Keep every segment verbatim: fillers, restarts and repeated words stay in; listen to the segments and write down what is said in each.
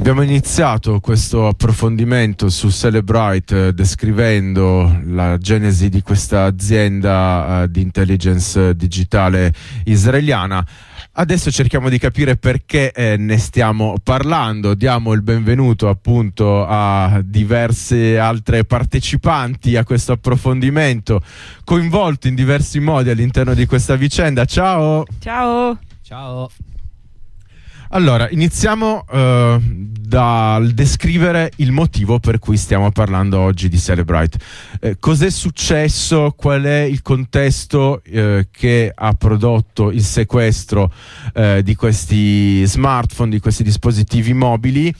Abbiamo iniziato questo approfondimento su Cellebrite eh, descrivendo la genesi di questa azienda eh, di intelligence digitale israeliana. Adesso cerchiamo di capire perché eh, ne stiamo parlando. Diamo il benvenuto appunto a diverse altre partecipanti a questo approfondimento, coinvolti in diversi modi all'interno di questa vicenda. Ciao! Ciao! Ciao! Allora, iniziamo uh, dal descrivere il motivo per cui stiamo parlando oggi di Cellebrite. Eh, cos'è successo? Qual è il contesto eh, che ha prodotto il sequestro eh, di questi smartphone, di questi dispositivi mobili?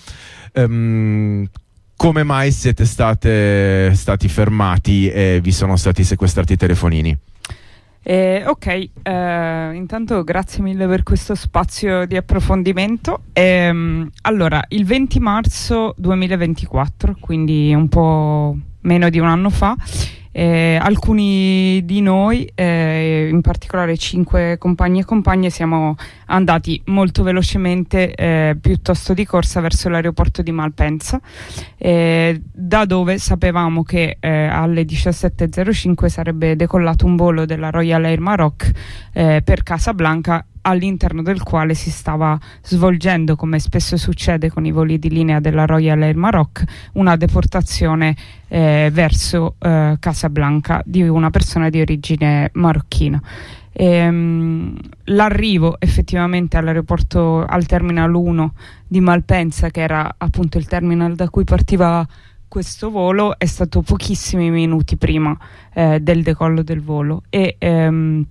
Um, come mai siete state, stati fermati e vi sono stati sequestrati i telefonini? Eh, ok, eh, intanto grazie mille per questo spazio di approfondimento. Ehm, allora, il venti marzo duemilaventiquattro, quindi un po' meno di un anno fa, eh, alcuni di noi, eh, in particolare cinque compagni e compagne, siamo andati molto velocemente, eh, piuttosto di corsa, verso l'aeroporto di Malpensa, eh, da dove sapevamo che eh, alle diciassette e zero cinque sarebbe decollato un volo della Royal Air Maroc eh, per Casablanca, all'interno del quale si stava svolgendo, come spesso succede con i voli di linea della Royal Air Maroc, una deportazione eh, verso eh, Casablanca di una persona di origine marocchina. Ehm, l'arrivo effettivamente all'aeroporto, al Terminal uno di Malpensa, che era appunto il terminal da cui partiva questo volo, è stato pochissimi minuti prima eh, del decollo del volo e ehm,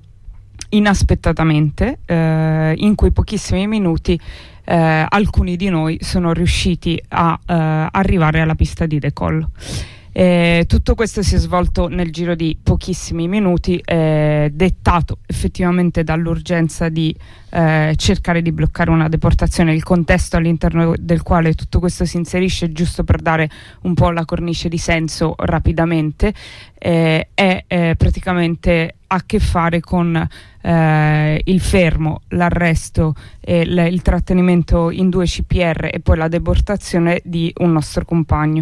inaspettatamente eh, in quei pochissimi minuti eh, alcuni di noi sono riusciti a eh, arrivare alla pista di decollo. Eh, tutto questo si è svolto nel giro di pochissimi minuti, eh, dettato effettivamente dall'urgenza di eh, cercare di bloccare una deportazione. Il contesto all'interno del quale tutto questo si inserisce, giusto per dare un po' la cornice di senso rapidamente, eh, è eh, praticamente a che fare con eh, il fermo, l'arresto e l- il trattenimento in due C P R e poi la deportazione di un nostro compagno.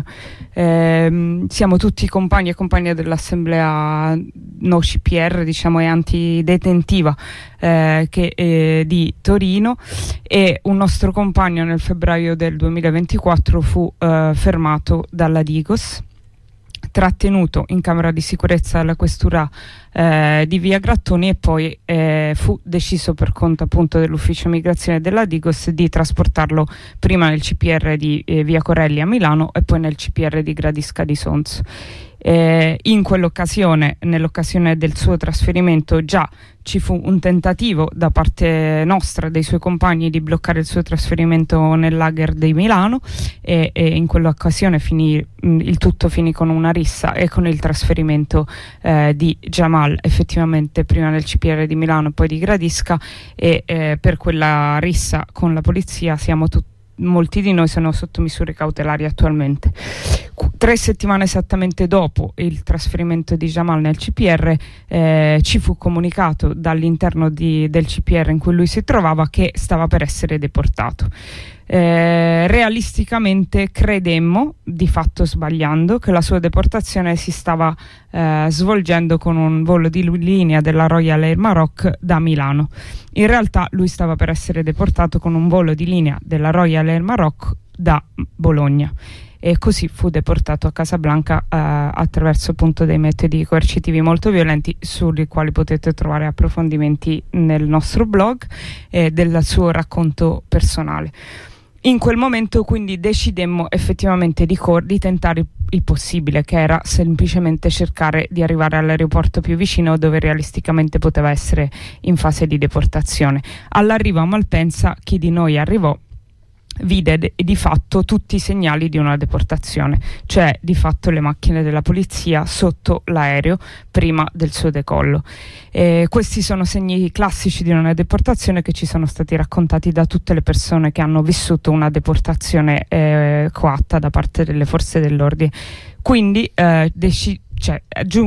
Eh, siamo tutti compagni e compagne dell'assemblea no C P R, diciamo, e antidetentiva eh, che, eh, di Torino, e un nostro compagno nel febbraio del duemilaventiquattro fu eh, fermato dalla Digos, trattenuto in camera di sicurezza alla questura eh, di via Grattoni, e poi eh, fu deciso per conto appunto dell'ufficio migrazione della Digos di trasportarlo prima nel C P R di eh, via Corelli a Milano e poi nel C P R di Gradisca di Sonzo. Eh, in quell'occasione, nell'occasione del suo trasferimento, già ci fu un tentativo da parte nostra, dei suoi compagni, di bloccare il suo trasferimento nel lager di Milano, e, e in quell'occasione finì, mh, il tutto finì con una rissa e con il trasferimento eh, di Jamal effettivamente prima nel C P R di Milano e poi di Gradisca, e eh, per quella rissa con la polizia siamo tutti molti di noi sono sotto misure cautelari attualmente. Tre settimane esattamente dopo il trasferimento di Jamal nel C P R eh, ci fu comunicato dall'interno di, del C P R in cui lui si trovava che stava per essere deportato. Eh, realisticamente credemmo, di fatto sbagliando, che la sua deportazione si stava eh, svolgendo con un volo di linea della Royal Air Maroc da Milano. In realtà lui stava per essere deportato con un volo di linea della Royal Air Maroc da Bologna, e così fu deportato a Casablanca eh, attraverso appunto dei metodi coercitivi molto violenti, sui quali potete trovare approfondimenti nel nostro blog e del suo racconto personale. In quel momento quindi decidemmo effettivamente di, cor- di tentare il, il possibile, che era semplicemente cercare di arrivare all'aeroporto più vicino, dove realisticamente poteva essere in fase di deportazione. All'arrivo a Malpensa, chi di noi arrivò vide de- di fatto tutti i segnali di una deportazione, cioè di fatto le macchine della polizia sotto l'aereo prima del suo decollo. E questi sono segni classici di una deportazione che ci sono stati raccontati da tutte le persone che hanno vissuto una deportazione eh, coatta da parte delle forze dell'ordine. Quindi eh, deci- cioè, giu-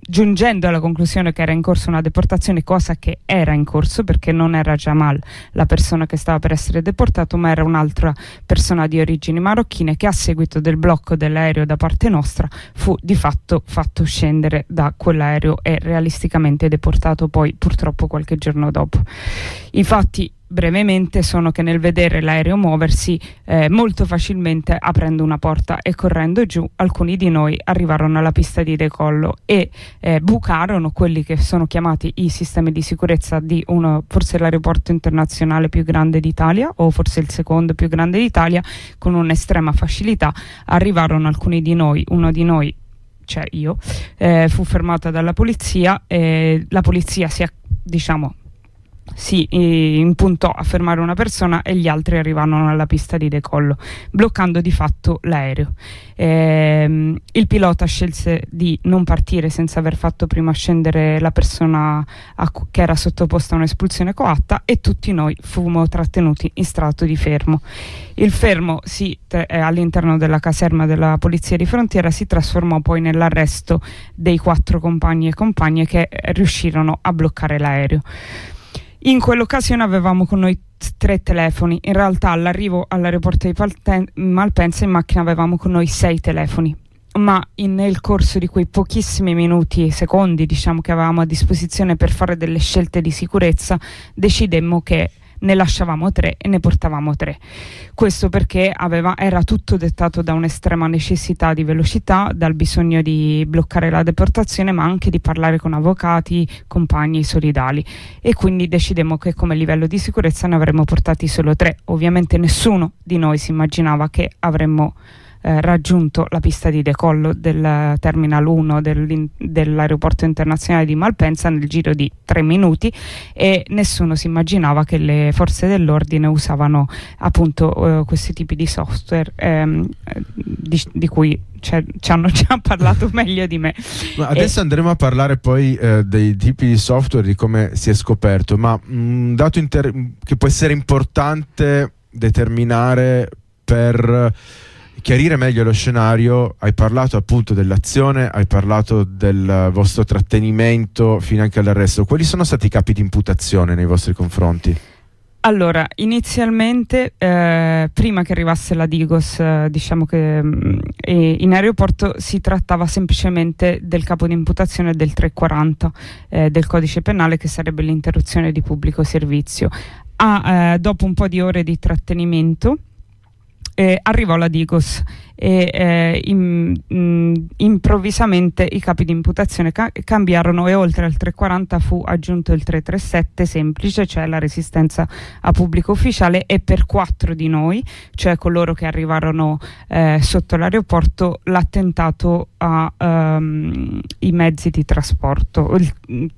giungendo alla conclusione che era in corso una deportazione, cosa che era in corso perché non era Jamal la persona che stava per essere deportato, ma era un'altra persona di origini marocchine che a seguito del blocco dell'aereo da parte nostra fu di fatto fatto scendere da quell'aereo e realisticamente deportato poi purtroppo qualche giorno dopo. I fatti brevemente sono che nel vedere l'aereo muoversi eh, molto facilmente, aprendo una porta e correndo giù, alcuni di noi arrivarono alla pista di decollo e eh, bucarono quelli che sono chiamati i sistemi di sicurezza di uno, forse l'aeroporto internazionale più grande d'Italia o forse il secondo più grande d'Italia, con un'estrema facilità. Arrivarono alcuni di noi, uno di noi, cioè io, eh, fu fermata dalla polizia e la polizia si, diciamo, si impuntò a fermare una persona e gli altri arrivarono alla pista di decollo, bloccando di fatto l'aereo. Ehm, il pilota scelse di non partire senza aver fatto prima scendere la persona a, che era sottoposta a un'espulsione coatta, e tutti noi fummo trattenuti in stato di fermo. Il fermo si, eh, all'interno della caserma della polizia di frontiera si trasformò poi nell'arresto dei quattro compagni e compagne che eh, riuscirono a bloccare l'aereo. In quell'occasione avevamo con noi tre telefoni. In realtà all'arrivo all'aeroporto di Palten- Malpensa in macchina avevamo con noi sei telefoni, ma in, nel corso di quei pochissimi minuti e secondi, diciamo, che avevamo a disposizione per fare delle scelte di sicurezza, decidemmo che ne lasciavamo tre e ne portavamo tre. Questo perché aveva, era tutto dettato da un'estrema necessità di velocità, dal bisogno di bloccare la deportazione, ma anche di parlare con avvocati, compagni solidali, e quindi decidemmo che come livello di sicurezza ne avremmo portati solo tre. Ovviamente nessuno di noi si immaginava che avremmo Eh, raggiunto la pista di decollo del Terminal uno dell'aeroporto internazionale di Malpensa nel giro di tre minuti, e nessuno si immaginava che le forze dell'ordine usavano appunto eh, questi tipi di software ehm, di, di cui cioè, ci hanno già parlato meglio di me. Ma adesso e... andremo a parlare poi eh, dei tipi di software, di come si è scoperto, ma un dato inter- che può essere importante determinare per chiarire meglio lo scenario. Hai parlato appunto dell'azione, hai parlato del vostro trattenimento fino anche all'arresto. Quali sono stati i capi di imputazione nei vostri confronti? Allora, inizialmente, eh, prima che arrivasse la Digos, eh, diciamo che mh, in aeroporto si trattava semplicemente del capo di imputazione del trecentoquaranta eh, del codice penale, che sarebbe l'interruzione di pubblico servizio. Ah, eh, dopo un po' di ore di trattenimento, Eh, arrivò la Digos e eh, in, mh, improvvisamente i capi di imputazione ca- cambiarono e oltre al trecentoquaranta fu aggiunto il trecentotrentasette semplice, cioè la resistenza a pubblico ufficiale, e per quattro di noi, cioè coloro che arrivarono eh, sotto l'aeroporto, l'attentato ai um, mezzi di trasporto. Il,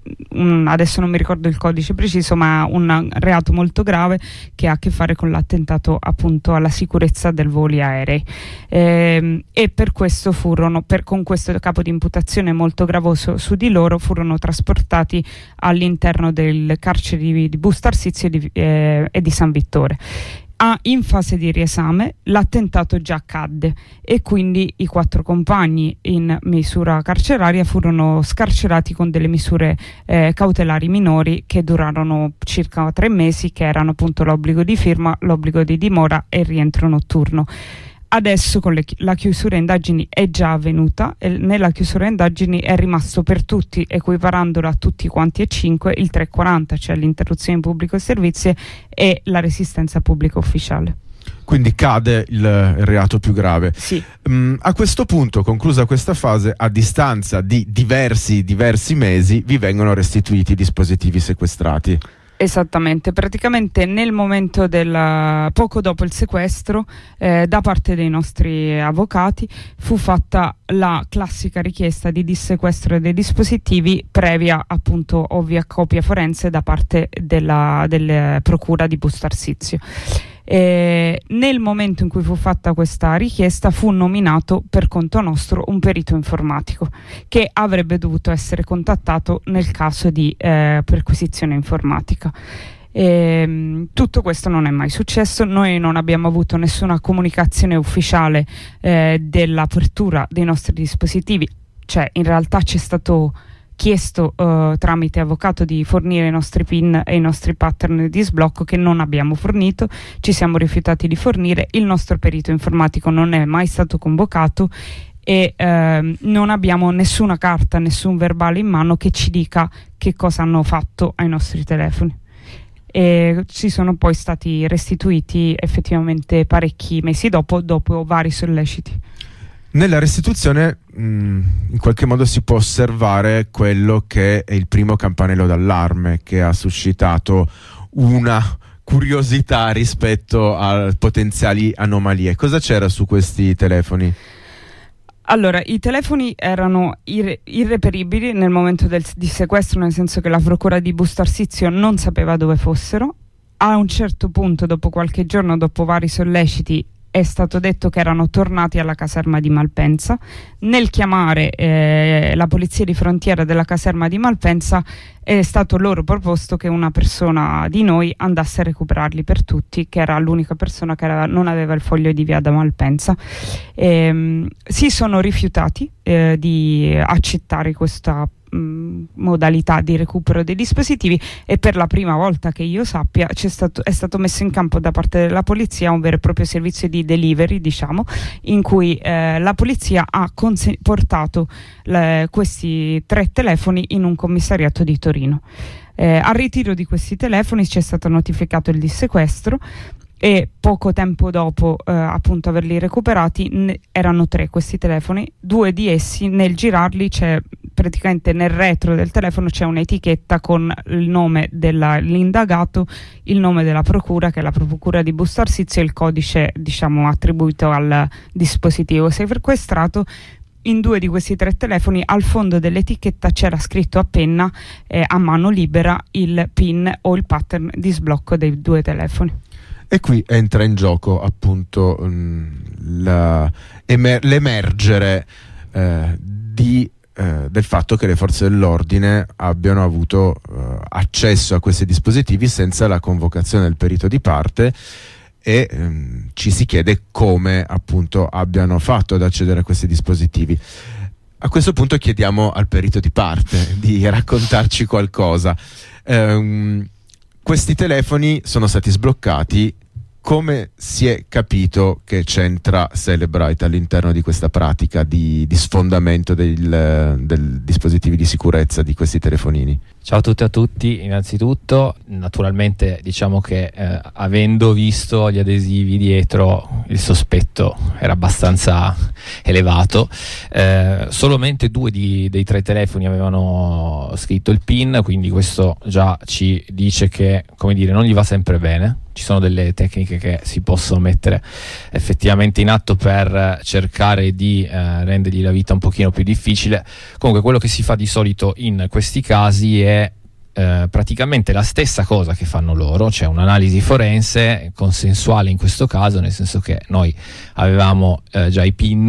um, adesso non mi ricordo il codice preciso, ma un reato molto grave che ha a che fare con l'attentato appunto alla sicurezza del voli aerei. Eh, e per questo furono, per, con questo capo di imputazione molto gravoso su di loro, furono trasportati all'interno del carcere di, di Busto Arsizio e di, eh, e di San Vittore. Ah, in fase di riesame l'attentato già accadde e quindi i quattro compagni in misura carceraria furono scarcerati con delle misure eh, cautelari minori che durarono circa tre mesi, che erano appunto l'obbligo di firma, l'obbligo di dimora e il rientro notturno. Adesso con le, la chiusura indagini è già avvenuta e nella chiusura indagini è rimasto per tutti, equiparandola a tutti quanti e cinque, il trecentoquaranta, cioè l'interruzione di pubblico servizio, e la resistenza a pubblico ufficiale. Quindi cade il, il reato più grave. Sì. Um, a questo punto, conclusa questa fase, a distanza di diversi, diversi mesi, vi vengono restituiti i dispositivi sequestrati. Esattamente, praticamente nel momento del poco dopo il sequestro, eh, da parte dei nostri avvocati fu fatta la classica richiesta di dissequestro dei dispositivi previa appunto ovvia copia forense da parte della, della procura di Busto Arsizio. E nel momento in cui fu fatta questa richiesta fu nominato per conto nostro un perito informatico che avrebbe dovuto essere contattato nel caso di eh, perquisizione informatica. E, tutto questo non è mai successo. Noi non abbiamo avuto nessuna comunicazione ufficiale eh, dell'apertura dei nostri dispositivi, cioè in realtà c'è stato chiesto uh, tramite avvocato di fornire i nostri PIN e i nostri pattern di sblocco, che non abbiamo fornito, ci siamo rifiutati di fornire, il nostro perito informatico non è mai stato convocato e uh, non abbiamo nessuna carta, nessun verbale in mano che ci dica che cosa hanno fatto ai nostri telefoni. E ci sono poi stati restituiti effettivamente parecchi mesi dopo, dopo vari solleciti. Nella restituzione mh, in qualche modo si può osservare quello che è il primo campanello d'allarme che ha suscitato una curiosità rispetto a potenziali anomalie. Cosa c'era su questi telefoni? Allora, i telefoni erano irre- irreperibili nel momento del, di sequestro, nel senso che la procura di Busto Arsizio non sapeva dove fossero. A un certo punto, dopo qualche giorno, dopo vari solleciti, è stato detto che erano tornati alla caserma di Malpensa. Nel chiamare eh, la polizia di frontiera della caserma di Malpensa è stato loro proposto che una persona di noi andasse a recuperarli per tutti, che era l'unica persona che era, non aveva il foglio di via da Malpensa. Ehm, si sono rifiutati eh, di accettare questa mh, modalità di recupero dei dispositivi, e per la prima volta che io sappia c'è stato, è stato messo in campo da parte della polizia un vero e proprio servizio di delivery, diciamo, in cui eh, la polizia ha conse- portato le, questi tre telefoni in un commissariato di Torino. Eh, al ritiro di questi telefoni ci è stato notificato il dissequestro e poco tempo dopo eh, appunto averli recuperati ne- erano tre questi telefoni. Due di essi, nel girarli c'è praticamente nel retro del telefono c'è un'etichetta con il nome dell'indagato, il nome della procura, che è la procura di Busto Arsizio, e il codice, diciamo, attribuito al dispositivo sequestrato. In due di questi tre telefoni al fondo dell'etichetta c'era scritto a penna eh, a mano libera il PIN o il pattern di sblocco dei due telefoni. E qui entra in gioco appunto mh, la, emer- l'emergere eh, di, eh, del fatto che le forze dell'ordine abbiano avuto eh, accesso a questi dispositivi senza la convocazione del perito di parte, e ehm, ci si chiede come appunto abbiano fatto ad accedere a questi dispositivi. A questo punto chiediamo al perito di parte di raccontarci qualcosa. Ehm, questi telefoni sono stati sbloccati. Come si è capito che c'entra Cellebrite all'interno di questa pratica di, di sfondamento del, del dispositivi di sicurezza di questi telefonini? Ciao a tutti e a tutti. Innanzitutto, naturalmente, diciamo che eh, avendo visto gli adesivi dietro, il sospetto era abbastanza elevato. Eh, solamente due di, dei tre telefoni avevano scritto il PIN, quindi questo già ci dice che, come dire, non gli va sempre bene. Ci sono delle tecniche che si possono mettere effettivamente in atto per cercare di eh, rendergli la vita un pochino più difficile. Comunque, quello che si fa di solito in questi casi è eh, praticamente la stessa cosa che fanno loro, cioè un'analisi forense consensuale in questo caso, nel senso che noi avevamo eh, già i PIN,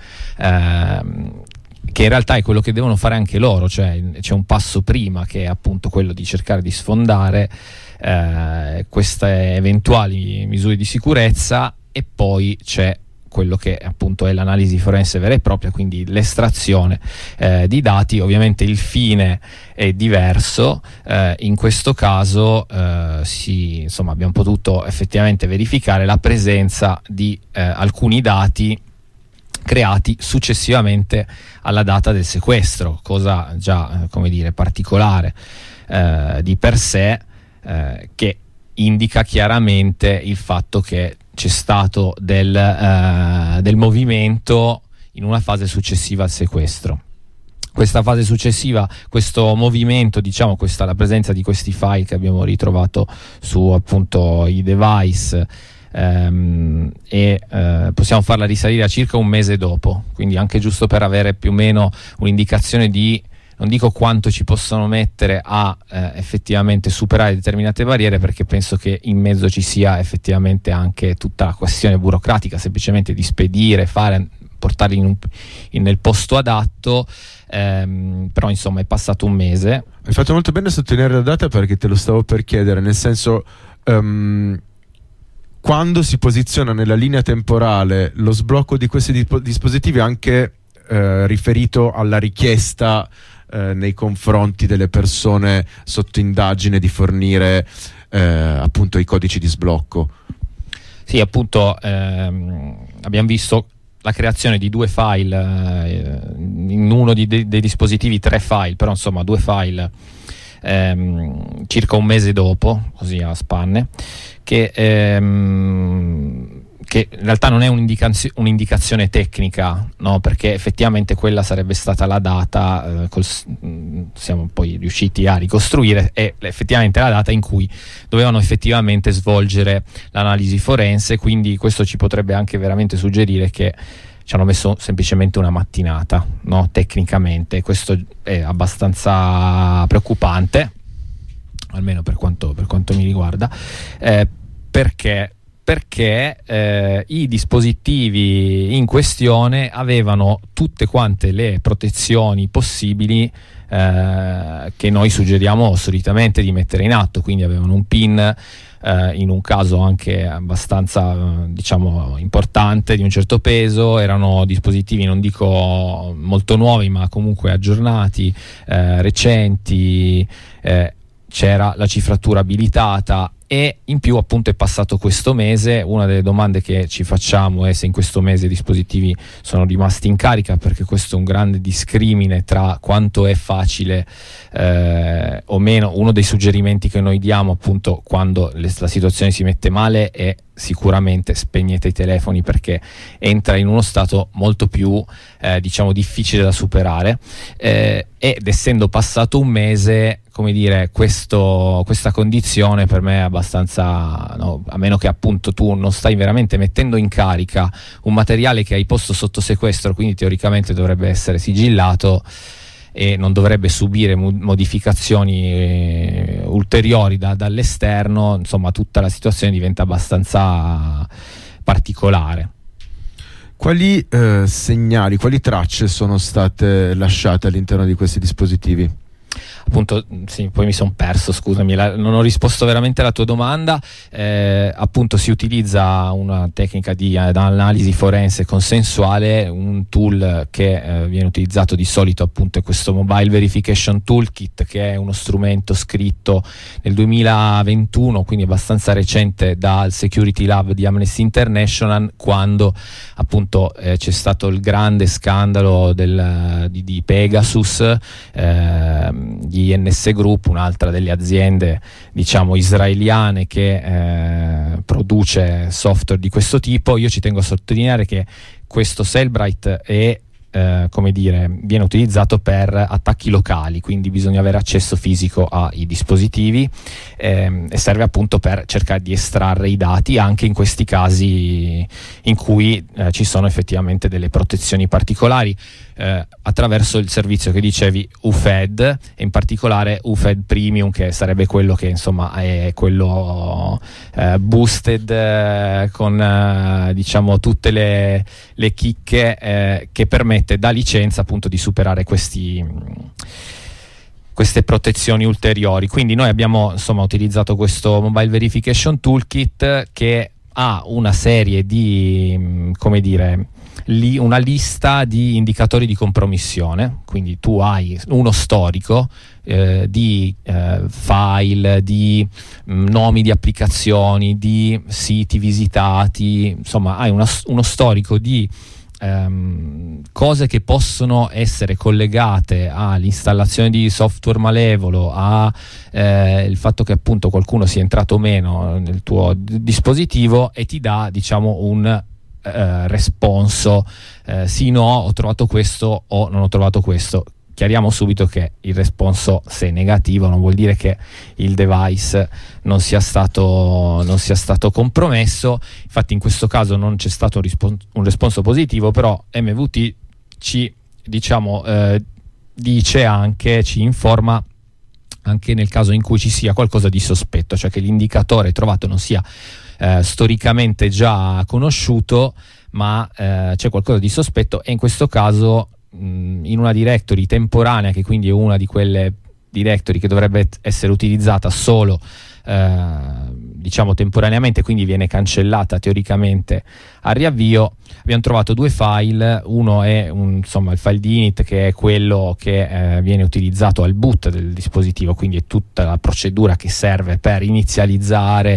ehm, che in realtà è quello che devono fare anche loro, cioè c'è un passo prima che è appunto quello di cercare di sfondare eh, queste eventuali misure di sicurezza, e poi c'è quello che appunto è l'analisi forense vera e propria, quindi l'estrazione eh, di dati. Ovviamente il fine è diverso, eh, in questo caso eh, si, insomma, abbiamo potuto effettivamente verificare la presenza di eh, alcuni dati creati successivamente alla data del sequestro, cosa già, come dire, particolare eh, di per sé, eh, che indica chiaramente il fatto che c'è stato del, eh, del movimento in una fase successiva al sequestro. Questa fase successiva, questo movimento, diciamo, questa, la presenza di questi file che abbiamo ritrovato su appunto i device, Um, e uh, possiamo farla risalire a circa un mese dopo, quindi anche giusto per avere più o meno un'indicazione di, non dico quanto ci possono mettere a uh, effettivamente superare determinate barriere, perché penso che in mezzo ci sia effettivamente anche tutta la questione burocratica, semplicemente di spedire, fare, portarli in un, in, nel posto adatto, um, però insomma è passato un mese. Hai fatto molto bene a sottolineare la data, perché te lo stavo per chiedere, nel senso um, quando si posiziona nella linea temporale lo sblocco di questi disp- dispositivi anche eh, riferito alla richiesta eh, nei confronti delle persone sotto indagine di fornire eh, appunto i codici di sblocco. Sì, appunto ehm, abbiamo visto la creazione di due file, eh, in uno di de- dei dispositivi tre file, però insomma due file ehm, circa un mese dopo, così a spanne, che, ehm, che in realtà non è un'indicazio- un'indicazione tecnica, no? Perché effettivamente quella sarebbe stata la data, eh, col, siamo poi riusciti a ricostruire, è effettivamente la data in cui dovevano effettivamente svolgere l'analisi forense, quindi questo ci potrebbe anche veramente suggerire che ci hanno messo semplicemente una mattinata, no? Tecnicamente questo è abbastanza preoccupante, almeno per quanto, per quanto mi riguarda, eh, perché perché eh, i dispositivi in questione avevano tutte quante le protezioni possibili eh, che noi suggeriamo solitamente di mettere in atto, quindi avevano un PIN eh, in un caso anche abbastanza diciamo importante, di un certo peso, erano dispositivi non dico molto nuovi ma comunque aggiornati, eh, recenti, eh, c'era la cifratura abilitata. E in più appunto è passato questo mese. Una delle domande che ci facciamo è se in questo mese i dispositivi sono rimasti in carica, perché questo è un grande discrimine tra quanto è facile eh, o meno. Uno dei suggerimenti che noi diamo appunto quando le, la situazione si mette male è sicuramente spegnete i telefoni, perché entra in uno stato molto più eh, diciamo difficile da superare, eh, ed essendo passato un mese, come dire, questo, questa condizione per me è abbastanza, no, a meno che appunto tu non stai veramente mettendo in carica un materiale che hai posto sotto sequestro, quindi teoricamente dovrebbe essere sigillato e non dovrebbe subire mu- modificazioni eh, ulteriori da, dall'esterno, insomma tutta la situazione diventa abbastanza particolare. Quali eh, segnali, quali tracce sono state lasciate all'interno di questi dispositivi? Appunto, sì, poi mi sono perso, scusami, la, non ho risposto veramente alla tua domanda. Eh, appunto si utilizza una tecnica di eh, analisi forense consensuale, un tool che eh, viene utilizzato di solito appunto è questo Mobile Verification Toolkit, che è uno strumento scritto nel duemilaventuno, quindi abbastanza recente, dal Security Lab di Amnesty International, quando appunto eh, c'è stato il grande scandalo del, di, di Pegasus, eh, di I N S Group, un'altra delle aziende diciamo israeliane che eh, produce software di questo tipo. Io ci tengo a sottolineare che questo Cellbrite è Eh, come dire, viene utilizzato per attacchi locali, quindi bisogna avere accesso fisico ai dispositivi ehm, e serve appunto per cercare di estrarre i dati anche in questi casi in cui eh, ci sono effettivamente delle protezioni particolari, eh, attraverso il servizio che dicevi U F E D, e in particolare U F E D Premium, che sarebbe quello che insomma è quello eh, boosted eh, con eh, diciamo tutte le, le chicche eh, che permette da licenza appunto di superare questi queste protezioni ulteriori. Quindi noi abbiamo insomma utilizzato questo Mobile Verification Toolkit che ha una serie di, come dire, li, una lista di indicatori di compromissione, quindi tu hai uno storico eh, di eh, file, di mh, nomi di applicazioni, di siti visitati, insomma hai una, uno storico di Um, cose che possono essere collegate all'installazione di software malevolo, a eh, il fatto che appunto qualcuno sia entrato o meno nel tuo d- dispositivo, e ti dà diciamo un eh, responso eh, sì, no, ho trovato questo o non ho trovato questo. Chiariamo subito che il responso, se è negativo, non vuol dire che il device non sia stato, non sia stato compromesso. Infatti in questo caso non c'è stato un, rispon- un responso positivo, però M V T ci diciamo eh, dice anche, ci informa anche nel caso in cui ci sia qualcosa di sospetto, cioè che l'indicatore trovato non sia eh, storicamente già conosciuto, ma eh, c'è qualcosa di sospetto, e in questo caso in una directory temporanea, che quindi è una di quelle directory che dovrebbe essere utilizzata solo eh, diciamo temporaneamente, quindi viene cancellata teoricamente al riavvio. Abbiamo trovato due file, uno è un, insomma il file di init, che è quello che eh, viene utilizzato al boot del dispositivo, quindi è tutta la procedura che serve per inizializzare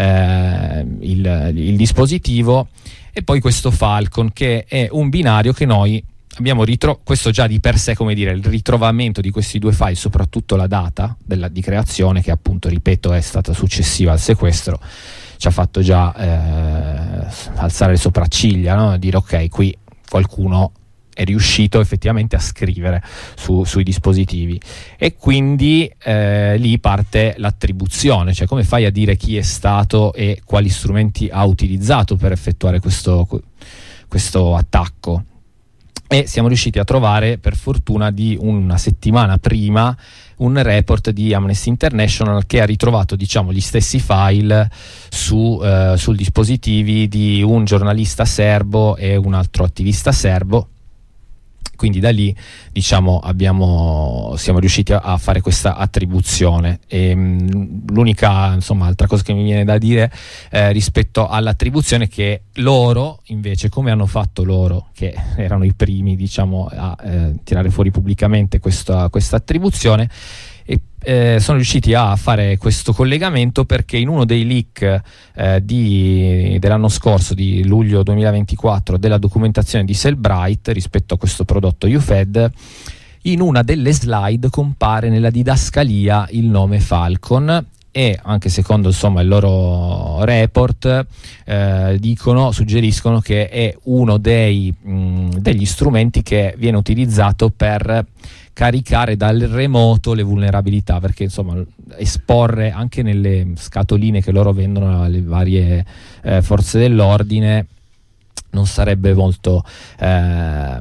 eh, il, il dispositivo, e poi questo Falcon, che è un binario che noi abbiamo ritrovato. Questo già di per sé, come dire, il ritrovamento di questi due file, soprattutto la data della, di creazione, che appunto, ripeto, è stata successiva al sequestro, ci ha fatto già eh, alzare le sopracciglia, no? Dire ok, qui qualcuno è riuscito effettivamente a scrivere su, sui dispositivi, e quindi eh, lì parte l'attribuzione, cioè come fai a dire chi è stato e quali strumenti ha utilizzato per effettuare questo, questo attacco. E siamo riusciti a trovare, per fortuna, di una settimana prima un report di Amnesty International che ha ritrovato, diciamo, gli stessi file su eh, sul dispositivi di un giornalista serbo e un altro attivista serbo. Quindi da lì, diciamo, abbiamo, siamo riusciti a, a fare questa attribuzione. E, mh, l'unica, insomma, altra cosa che mi viene da dire eh, rispetto all'attribuzione è che loro, invece, come hanno fatto loro, che erano i primi, diciamo, a eh, tirare fuori pubblicamente questa, questa attribuzione, e eh, sono riusciti a fare questo collegamento perché in uno dei leak eh, di, dell'anno scorso, di luglio duemilaventiquattro, della documentazione di Cellbrite rispetto a questo prodotto U F E D, in una delle slide compare nella didascalia il nome Falcon, e anche secondo, insomma, il loro report eh, dicono, suggeriscono che è uno dei, mh, degli strumenti che viene utilizzato per caricare dal remoto le vulnerabilità, perché insomma esporre anche nelle scatoline che loro vendono alle varie eh, forze dell'ordine non sarebbe molto eh,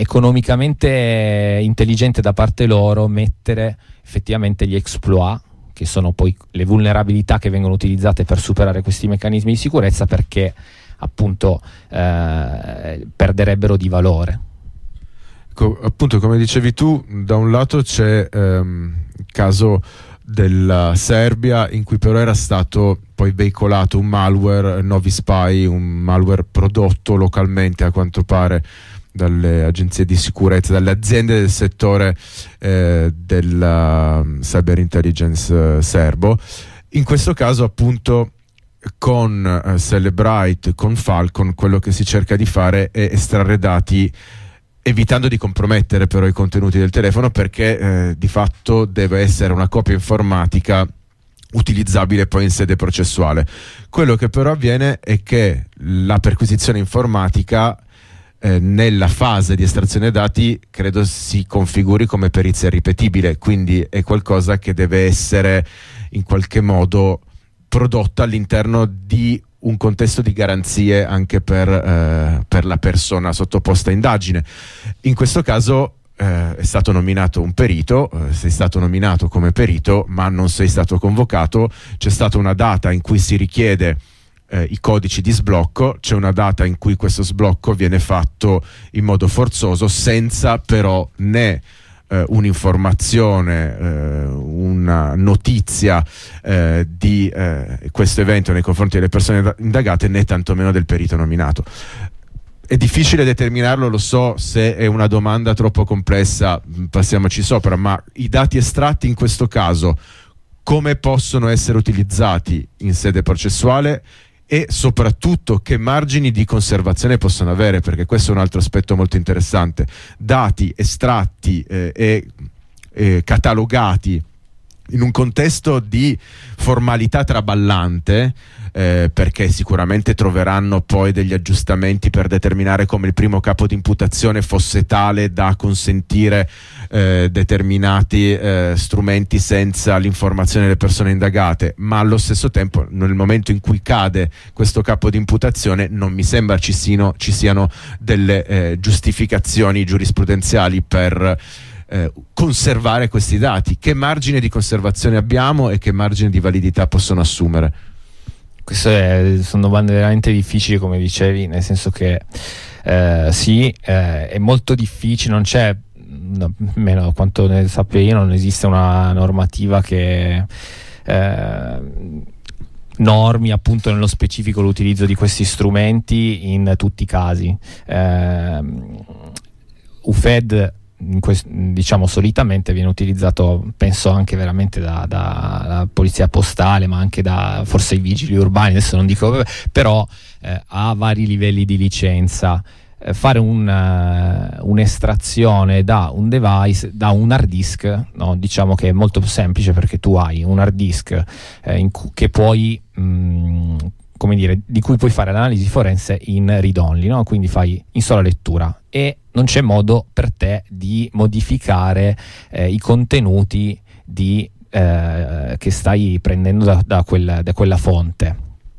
economicamente intelligente da parte loro mettere effettivamente gli exploit, che sono poi le vulnerabilità che vengono utilizzate per superare questi meccanismi di sicurezza, perché appunto eh, perderebbero di valore. Appunto, come dicevi tu, da un lato c'è ehm, il caso della Serbia, in cui però era stato poi veicolato un malware, Novispy, un malware prodotto localmente a quanto pare dalle agenzie di sicurezza, dalle aziende del settore eh, della cyber intelligence eh, serbo. In questo caso, appunto, con eh, Cellbrite, con Falcon, quello che si cerca di fare è estrarre dati, evitando di compromettere però i contenuti del telefono, perché eh, di fatto deve essere una copia informatica utilizzabile poi in sede processuale. Quello che però avviene è che la perquisizione informatica eh, nella fase di estrazione dati credo si configuri come perizia ripetibile, quindi è qualcosa che deve essere in qualche modo prodotta all'interno di un contesto di garanzie anche per, eh, per la persona sottoposta a indagine. In questo caso eh, è stato nominato un perito, eh, sei stato nominato come perito ma non sei stato convocato, c'è stata una data in cui si richiede eh, i codici di sblocco, c'è una data in cui questo sblocco viene fatto in modo forzoso, senza però né Uh, un'informazione, uh, una notizia uh, di uh, questo evento nei confronti delle persone indagate, né tantomeno del perito nominato. È difficile determinarlo, lo so, se è una domanda troppo complessa passiamoci sopra, ma i dati estratti in questo caso come possono essere utilizzati in sede processuale e soprattutto che margini di conservazione possono avere, perché questo è un altro aspetto molto interessante. Dati estratti eh, e eh, catalogati in un contesto di formalità traballante, eh, perché sicuramente troveranno poi degli aggiustamenti per determinare come il primo capo di imputazione fosse tale da consentire eh, determinati eh, strumenti senza l'informazione delle persone indagate, ma allo stesso tempo nel momento in cui cade questo capo di imputazione non mi sembra ci siano, ci siano delle eh, giustificazioni giurisprudenziali per Eh, conservare questi dati. Che margine di conservazione abbiamo e che margine di validità possono assumere? Queste sono domande veramente difficili, come dicevi, nel senso che eh, sì, eh, è molto difficile, non c'è almeno da quanto ne sappia io, non esiste una normativa che eh, normi appunto nello specifico l'utilizzo di questi strumenti in tutti i casi. eh, U F E D in quest- diciamo solitamente viene utilizzato, penso anche veramente da, da, da polizia postale, ma anche da forse i vigili urbani, adesso non dico, però eh, ha vari livelli di licenza. Eh, fare un, uh, un'estrazione da un device, da un hard disk, no? Diciamo che è molto semplice, perché tu hai un hard disk eh, in cu- che puoi mh, come dire, di cui puoi fare l'analisi forense in read only, no? Quindi fai in sola lettura e non c'è modo per te di modificare eh, i contenuti di, eh, che stai prendendo da, da, quel, da quella fonte,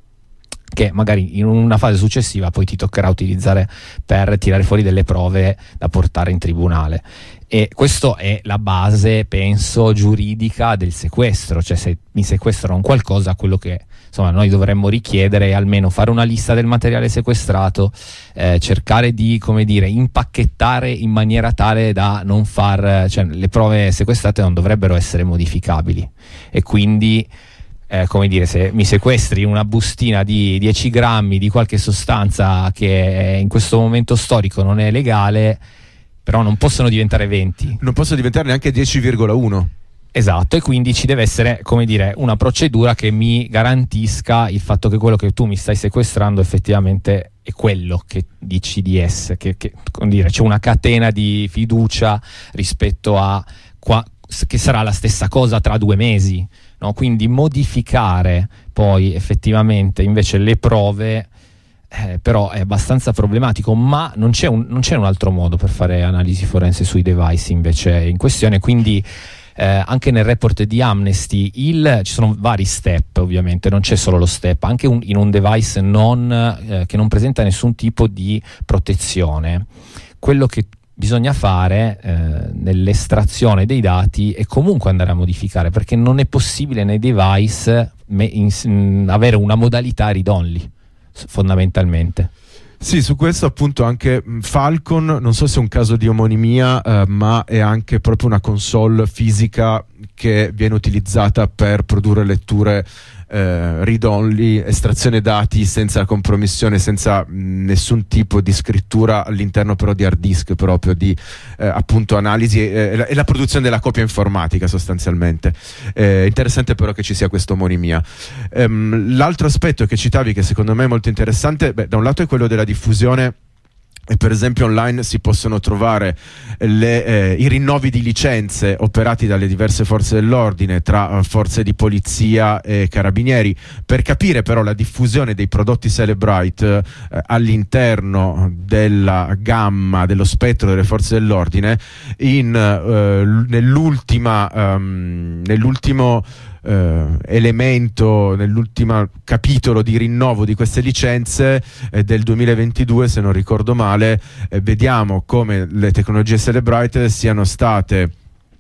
che magari in una fase successiva poi ti toccherà utilizzare per tirare fuori delle prove da portare in tribunale. E questa è la base, penso, giuridica del sequestro. Cioè, se mi sequestrano qualcosa, quello che insomma noi dovremmo richiedere è almeno fare una lista del materiale sequestrato, eh, cercare di, come dire, impacchettare in maniera tale da non far, cioè le prove sequestrate non dovrebbero essere modificabili, e quindi Eh, come dire, se mi sequestri una bustina di dieci grammi di qualche sostanza che in questo momento storico non è legale, però non possono diventare venti. Non possono diventare neanche dieci virgola uno. Esatto, e quindi ci deve essere, come dire, una procedura che mi garantisca il fatto che quello che tu mi stai sequestrando effettivamente è quello che di C D S, che, che come dire, c'è una catena di fiducia rispetto a qua, che sarà la stessa cosa tra due mesi. No, quindi modificare poi effettivamente invece le prove eh, però è abbastanza problematico, ma non c'è, un, non c'è un altro modo per fare analisi forense sui device invece in questione. Quindi eh, anche nel report di Amnesty il, ci sono vari step, ovviamente non c'è solo lo step, anche un, in un device non, eh, che non presenta nessun tipo di protezione, quello che bisogna fare eh, nell'estrazione dei dati e comunque andare a modificare, perché non è possibile nei device me, in, in, avere una modalità read only fondamentalmente. Sì, su questo appunto anche Falcon, non so se è un caso di omonimia, eh, ma è anche proprio una console fisica che viene utilizzata per produrre letture eh, read only, estrazione dati senza compromissione, senza mh, nessun tipo di scrittura all'interno però di hard disk, proprio di eh, appunto analisi e, e la produzione della copia informatica sostanzialmente. È interessante però che ci sia questa omonimia. Ehm, l'altro aspetto che citavi, che secondo me è molto interessante, beh, da un lato è quello della diffusione. E per esempio online si possono trovare le, eh, i rinnovi di licenze operati dalle diverse forze dell'ordine tra uh, forze di polizia e carabinieri, per capire però la diffusione dei prodotti Celebrite eh, all'interno della gamma, dello spettro delle forze dell'ordine. In, eh, nell'ultima um, nell'ultimo Uh, elemento, nell'ultimo capitolo di rinnovo di queste licenze eh, del duemilaventidue, se non ricordo male, eh, vediamo come le tecnologie Celebrite siano state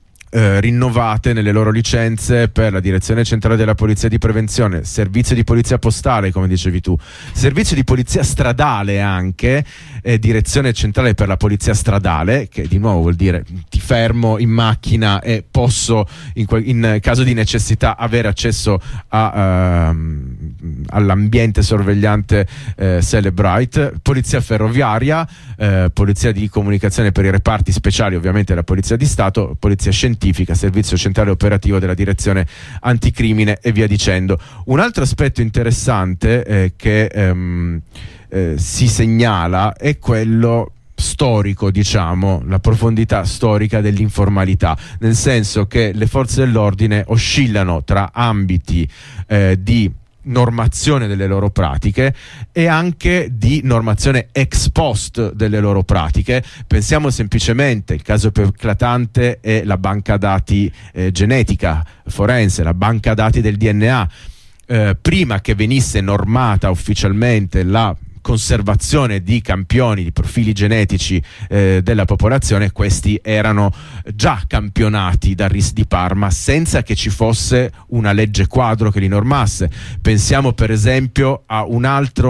Eh, rinnovate nelle loro licenze per la Direzione Centrale della Polizia di Prevenzione, Servizio di Polizia Postale, come dicevi tu, Servizio di Polizia Stradale anche, eh, Direzione Centrale per la Polizia Stradale, che di nuovo vuol dire ti fermo in macchina e posso in, in caso di necessità avere accesso a, ehm, all'ambiente sorvegliante eh, Celebrite, Polizia Ferroviaria, eh, Polizia di Comunicazione per i reparti speciali, ovviamente la Polizia di Stato, Polizia Scientifica, Servizio Centrale Operativo della Direzione Anticrimine e via dicendo. Un altro aspetto interessante eh, che ehm, eh, si segnala è quello storico, diciamo, la profondità storica dell'informalità, nel senso che le forze dell'ordine oscillano tra ambiti eh, di normazione delle loro pratiche e anche di normazione ex post delle loro pratiche. Pensiamo semplicemente, il caso più eclatante è la banca dati eh, genetica forense, la banca dati del D N A. Eh, prima che venisse normata ufficialmente la conservazione di campioni, di profili genetici eh, della popolazione, questi erano già campionati dal R I S di Parma senza che ci fosse una legge quadro che li normasse. Pensiamo per esempio a un altro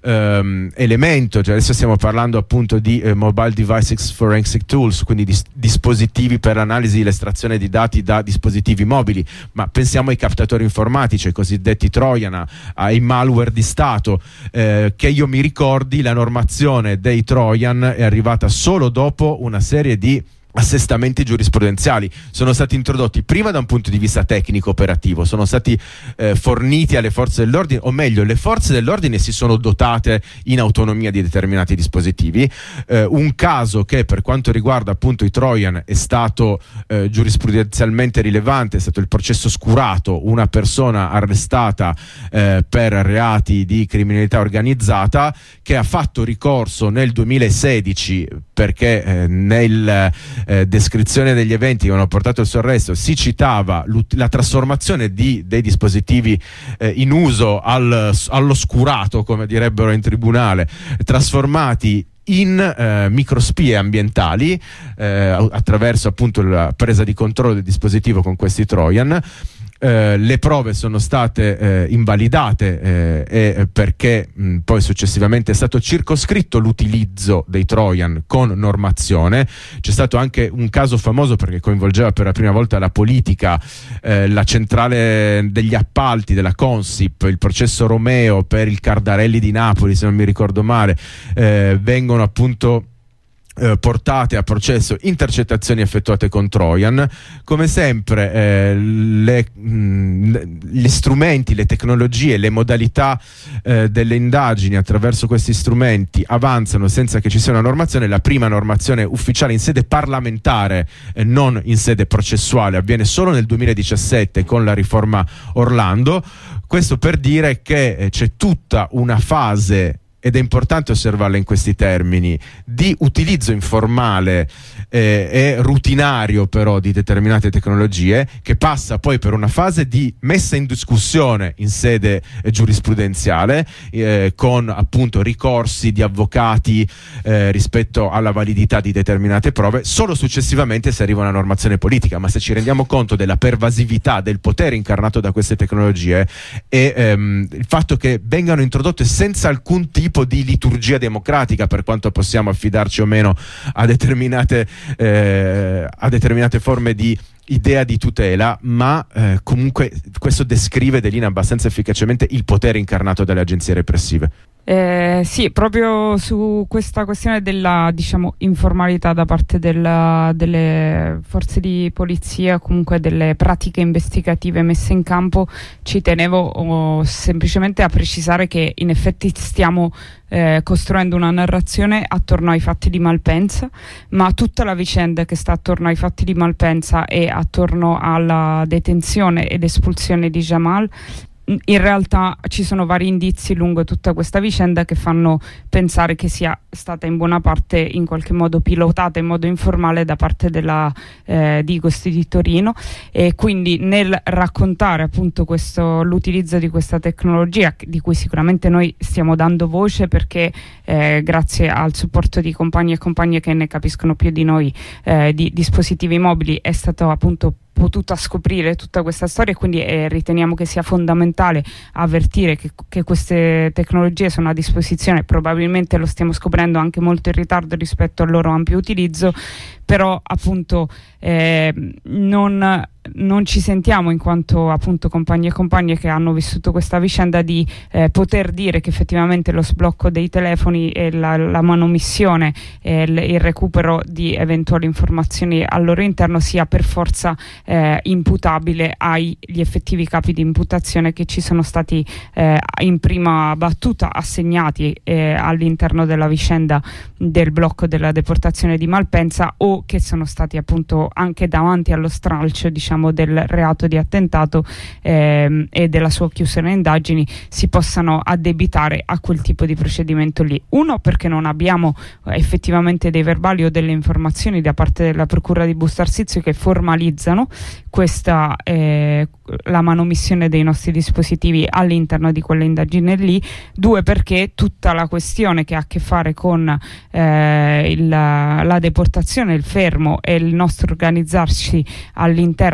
ehm, elemento, cioè adesso stiamo parlando appunto di eh, Mobile Devices Forensic Tools, quindi dis- dispositivi per l'analisi e l'estrazione di dati da dispositivi mobili, ma pensiamo ai captatori informatici, ai cosiddetti Trojan, ai malware di Stato, eh, che io mi ricordi la normazione dei Trojan è arrivata solo dopo una serie di assestamenti giurisprudenziali. Sono stati introdotti prima da un punto di vista tecnico operativo, sono stati eh, forniti alle forze dell'ordine, o meglio le forze dell'ordine si sono dotate in autonomia di determinati dispositivi. Eh, un caso che per quanto riguarda appunto i Trojan è stato eh, giurisprudenzialmente rilevante è stato il processo Scurato, una persona arrestata eh, per reati di criminalità organizzata che ha fatto ricorso nel duemilasedici perché eh, nel Eh, descrizione degli eventi che hanno portato al suo arresto si citava la trasformazione di, dei dispositivi eh, in uso al, all'oscurato, come direbbero in tribunale, trasformati in eh, microspie ambientali eh, attraverso appunto la presa di controllo del dispositivo con questi Trojan. Eh, le prove sono state eh, invalidate eh, eh, perché mh, poi successivamente è stato circoscritto l'utilizzo dei Trojan con normazione. C'è stato anche un caso famoso perché coinvolgeva per la prima volta la politica, eh, la centrale degli appalti della Consip, il processo Romeo per il Cardarelli di Napoli, se non mi ricordo male, eh, vengono appunto Eh, portate a processo intercettazioni effettuate con Trojan. Come sempre eh, le, mh, gli strumenti, le tecnologie, le modalità eh, delle indagini attraverso questi strumenti avanzano senza che ci sia una normazione. La prima normazione ufficiale in sede parlamentare, eh, non in sede processuale, avviene solo nel duemiladiciassette con la riforma Orlando. Questo per dire che eh, c'è tutta una fase, ed è importante osservarla in questi termini, di utilizzo informale eh, e rutinario però di determinate tecnologie, che passa poi per una fase di messa in discussione in sede eh, giurisprudenziale eh, con appunto ricorsi di avvocati eh, rispetto alla validità di determinate prove. Solo successivamente si arriva a una normazione politica, ma se ci rendiamo conto della pervasività del potere incarnato da queste tecnologie e ehm, il fatto che vengano introdotte senza alcun tipo di liturgia democratica, per quanto possiamo affidarci o meno a determinate eh, a determinate forme di idea di tutela, ma eh, comunque questo descrive, delinea abbastanza efficacemente il potere incarnato dalle agenzie repressive. Eh, sì, proprio su questa questione della, diciamo, informalità da parte della, delle forze di polizia, comunque delle pratiche investigative messe in campo, ci tenevo oh, semplicemente a precisare che in effetti stiamo eh, costruendo una narrazione attorno ai fatti di Malpensa, ma tutta la vicenda che sta attorno ai fatti di Malpensa e attorno alla detenzione ed espulsione di Jamal, in realtà ci sono vari indizi lungo tutta questa vicenda che fanno pensare che sia stata in buona parte in qualche modo pilotata in modo informale da parte della eh, Digos di Torino, e quindi nel raccontare appunto questo, l'utilizzo di questa tecnologia di cui sicuramente noi stiamo dando voce perché eh, grazie al supporto di compagni e compagne che ne capiscono più di noi eh, di dispositivi mobili è stato appunto potuta scoprire tutta questa storia, e quindi eh, riteniamo che sia fondamentale avvertire che, che queste tecnologie sono a disposizione. Probabilmente lo stiamo scoprendo anche molto in ritardo rispetto al loro ampio utilizzo, però appunto eh, non, non ci sentiamo, in quanto appunto compagni e compagne che hanno vissuto questa vicenda, di eh, poter dire che effettivamente lo sblocco dei telefoni e la, la manomissione e il, il recupero di eventuali informazioni al loro interno sia per forza eh, imputabile agli effettivi capi di imputazione che ci sono stati eh, in prima battuta assegnati eh, all'interno della vicenda del blocco della deportazione di Malpensa, o che sono stati appunto anche davanti allo stralcio, diciamo, del reato di attentato ehm, e della sua chiusura in indagini, si possano addebitare a quel tipo di procedimento lì. Uno, perché non abbiamo eh, effettivamente dei verbali o delle informazioni da parte della Procura di Busto Arsizio che formalizzano questa eh, la manomissione dei nostri dispositivi all'interno di quelle indagini lì. Due, perché tutta la questione che ha a che fare con eh, il, la deportazione, il fermo e il nostro organizzarsi all'interno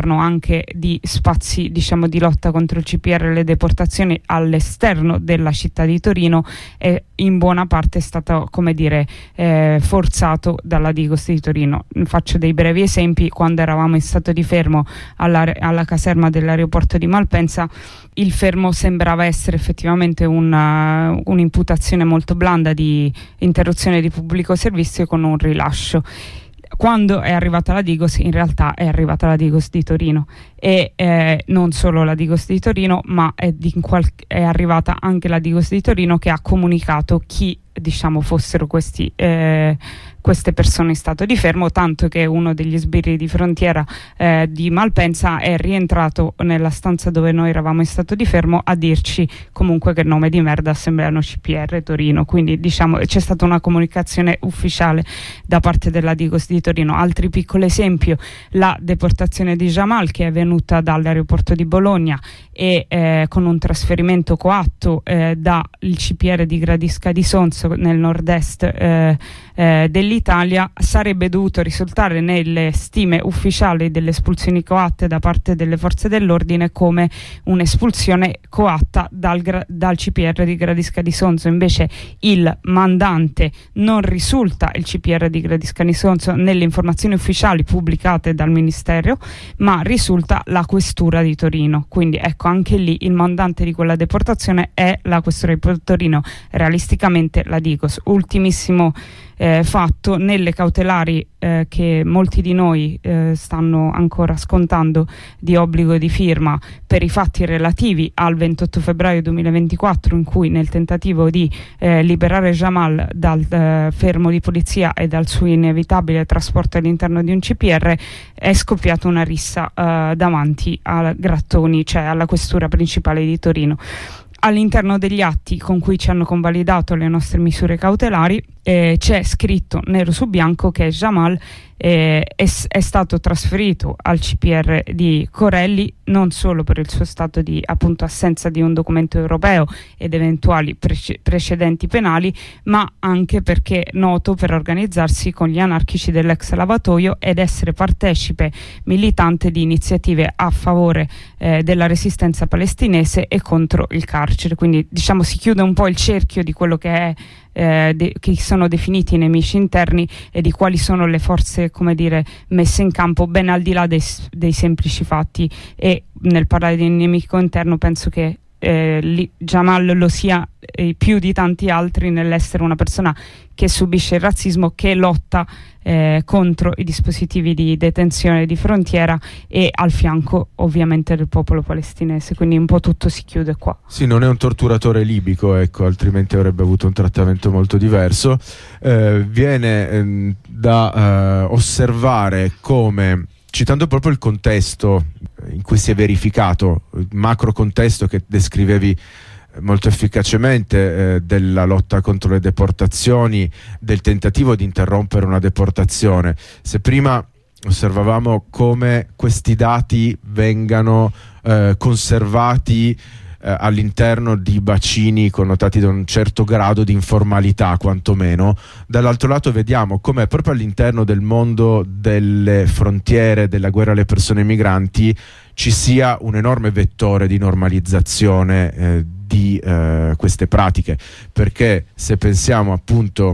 all'interno anche di spazi, diciamo, di lotta contro il C P R e le deportazioni all'esterno della città di Torino è in buona parte stato, come dire, eh, forzato dalla Digos di Torino. Faccio dei brevi esempi. Quando eravamo in stato di fermo alla, alla caserma dell'aeroporto di Malpensa, il fermo sembrava essere effettivamente una, un'imputazione molto blanda di interruzione di pubblico servizio con un rilascio. Quando è arrivata la Digos, in realtà è arrivata la Digos di Torino, e eh, non solo la Digos di Torino, ma è, di qual- è arrivata anche la Digos di Torino, che ha comunicato chi, diciamo, fossero questi, eh, queste persone in stato di fermo, tanto che uno degli sbirri di frontiera eh, di Malpensa è rientrato nella stanza dove noi eravamo in stato di fermo a dirci comunque che nome di merda sembrano C P R Torino. Quindi, diciamo, c'è stata una comunicazione ufficiale da parte della Digos di Torino. Altri piccolo esempio: la deportazione di Jamal, che è venuta dall'aeroporto di Bologna e eh, con un trasferimento coatto eh, dal C P R di Gradisca di Sonzo nel nord-est eh, eh, dell'Italia, sarebbe dovuto risultare nelle stime ufficiali delle espulsioni coatte da parte delle forze dell'ordine come un'espulsione coatta dal, dal C P R di Gradisca di Sonzo. Invece il mandante non risulta il C P R di Gradisca di Sonzo nelle informazioni ufficiali pubblicate dal Ministero, ma risulta la Questura di Torino. Quindi ecco, anche lì il mandante di quella deportazione è la Questura di Torino, realisticamente la Digos. Ultimissimo eh, fatto: nelle cautelari eh, che molti di noi eh, stanno ancora scontando di obbligo di firma per i fatti relativi al ventotto febbraio duemilaventiquattro, in cui, nel tentativo di eh, liberare Jamal dal eh, fermo di polizia e dal suo inevitabile trasporto all'interno di un C P R, è scoppiata una rissa eh, davanti a Grattoni, cioè alla questura principale di Torino. All'interno degli atti con cui ci hanno convalidato le nostre misure cautelari eh, c'è scritto nero su bianco che Jamal eh, è, è stato trasferito al C P R di Corelli non solo per il suo stato di, appunto, assenza di un documento europeo ed eventuali prece- precedenti penali, ma anche perché è noto per organizzarsi con gli anarchici dell'ex lavatoio ed essere partecipe militante di iniziative a favore eh, della resistenza palestinese e contro il carcere. Quindi, diciamo, si chiude un po' il cerchio di quello che è Eh, de- che sono definiti i nemici interni e di quali sono le forze, come dire, messe in campo, ben al di là dei, dei semplici fatti. E nel parlare di nemico interno penso che eh, li, Jamal lo sia eh, più di tanti altri nell'essere una persona che subisce il razzismo, che lotta eh, contro i dispositivi di detenzione di frontiera e al fianco ovviamente del popolo palestinese. Quindi un po' tutto si chiude qua. Sì, non è un torturatore libico, ecco, altrimenti avrebbe avuto un trattamento molto diverso. Eh, viene ehm, da eh, osservare come, citando proprio il contesto in cui si è verificato, il macro contesto che descrivevi molto efficacemente, eh, della lotta contro le deportazioni, del tentativo di interrompere una deportazione. Se prima osservavamo come questi dati vengano eh, conservati eh, all'interno di bacini connotati da un certo grado di informalità, quantomeno, dall'altro lato vediamo come proprio all'interno del mondo delle frontiere, della guerra alle persone migranti, ci sia un enorme vettore di normalizzazione eh, di eh, queste pratiche, perché se pensiamo appunto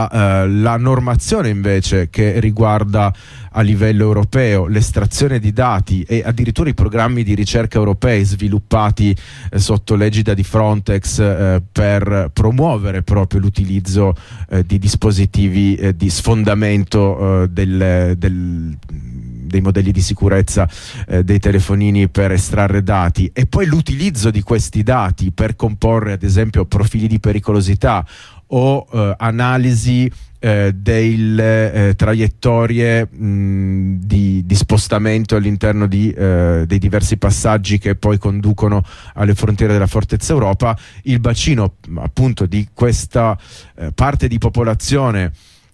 alla uh, normazione invece che riguarda a livello europeo l'estrazione di dati e addirittura i programmi di ricerca europei sviluppati eh, sotto l'egida di Frontex eh, per promuovere proprio l'utilizzo eh, di dispositivi eh, di sfondamento eh, del, del dei modelli di sicurezza eh, dei telefonini per estrarre dati, e poi l'utilizzo di questi dati per comporre ad esempio profili di pericolosità o eh, analisi eh, delle eh, traiettorie mh, di, di spostamento all'interno di, eh, dei diversi passaggi che poi conducono alle frontiere della Fortezza Europa. Il bacino appunto di questa eh, parte di popolazione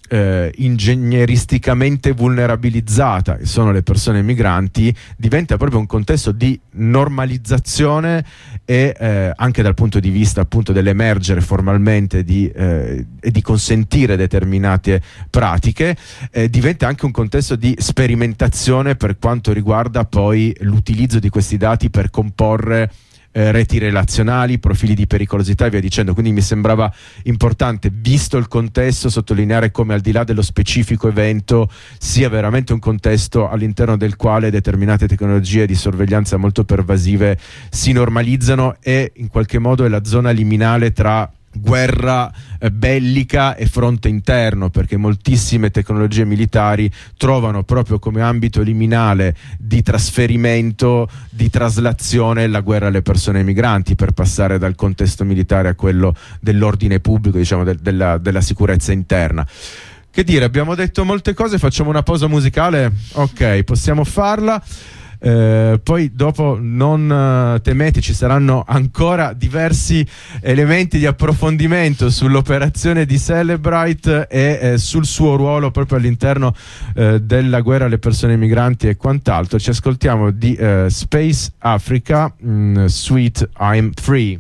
eh, ingegneristicamente vulnerabilizzata, e sono le persone migranti, diventa proprio un contesto di normalizzazione e eh, anche dal punto di vista appunto dell'emergere formalmente di, eh, e di consentire determinate pratiche, eh, diventa anche un contesto di sperimentazione per quanto riguarda poi l'utilizzo di questi dati per comporre Eh, reti relazionali, profili di pericolosità e via dicendo. Quindi mi sembrava importante, visto il contesto, sottolineare come al di là dello specifico evento sia veramente un contesto all'interno del quale determinate tecnologie di sorveglianza molto pervasive si normalizzano, e in qualche modo è la zona liminale tra guerra eh, bellica e fronte interno, perché moltissime tecnologie militari trovano proprio come ambito liminale di trasferimento, di traslazione, la guerra alle persone migranti, per passare dal contesto militare a quello dell'ordine pubblico, diciamo de- della, della sicurezza interna. Che dire, abbiamo detto molte cose, facciamo una pausa musicale? Ok, possiamo farla. Eh, poi dopo non uh, temete, ci saranno ancora diversi elementi di approfondimento sull'operazione di Celebrite e eh, sul suo ruolo proprio all'interno eh, della guerra alle persone migranti e quant'altro. Ci ascoltiamo di uh, Space Africa, mm, Sweet I'm Free.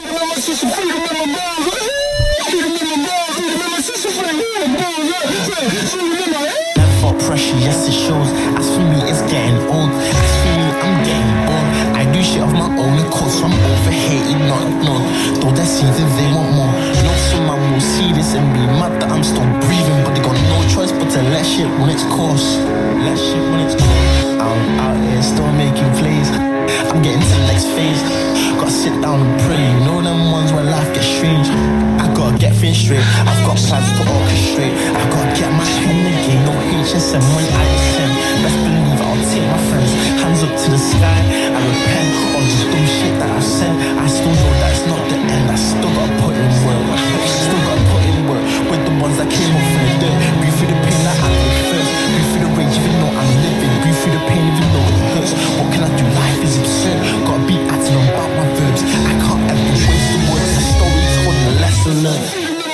Pressure, yes it shows. As for me, it's getting old. As for me, I'm getting bored. I do shit of my own cause I'm over hating, not ignored. Though they see that they want more. No, someone will see this and be mad that I'm still breathing, but they got no choice but to let shit run its course. Let shit run its course. I'm out here still making plays. I'm getting to the next phase. Gotta sit down and pray. You know them ones where life gets strange. I gotta get things straight. I've got plans to orchestrate. I gotta get my head in the game. No H S M when I ascend. Best believe I'll take my friends. Hands up to the sky. I repent on this dumb shit that I've said. I still know that it's not the end. I still gotta put in work. Still gotta put in work with the ones that came up from the dirt. Breathe through the pain that I lived first. Breathe through the rage even though I'm living. Breathe through the pain even though it hurts. What can I do? Life is absurd. Gotta be acting about my verbs. I can't ever waste the words. The story told and the lesson learned.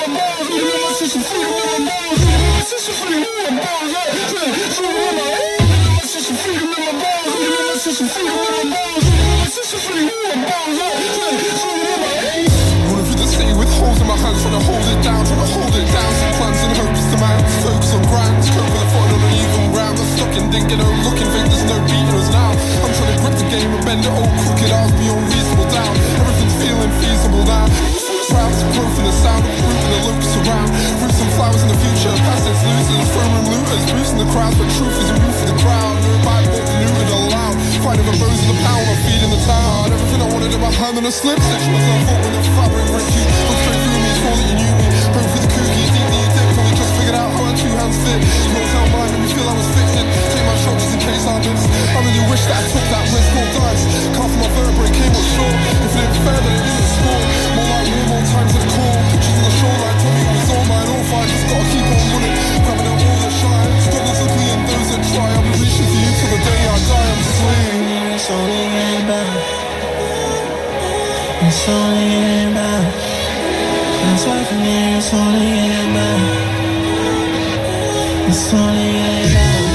Running through the city with holes in my hands, trying to hold it down, trying to hold it down. Some plans and hopes to man, focus on grinds, cope with a fight on an even ground. I'm stuck in thinking, oh looking, think there's no beating us now. I'm trying to grip the game and bend it all crooked odds beyond reasonable doubt. Everything's feeling feasible now. Crowds, growth in the sound of moving the locus around. Fruits and flowers in the future, past its losers, throne room looters, boosting the crowds, but truth is a move for the crowd. No bite, but neutered aloud. Fighting the rose in the pound, I'm feeding the town. Everything I wanted in my hand on a slip, stitch myself up with a fabric rip you. Look straight through me, swore that you knew me. Broke for the cookies, deep that you dipped, only just figured out how our two hands fit. No sound mind made me feel I was fixing. Take my shot just in case I miss. I really wish that I took that risk, roll dice. Can't for my vertebrae came on shore. If it ain't fair, then it didn't score. More like war, more times at the core. Pictures on the shoreline, told me it was all mine, all fine. Just gotta keep on running, grabbing out all the shine. Struggles ugly and those that try. I'll be reaching for you till the day I die. I'm swinging. It's only getting better. It's only getting better. That's why for me it's only getting better. It's only getting better.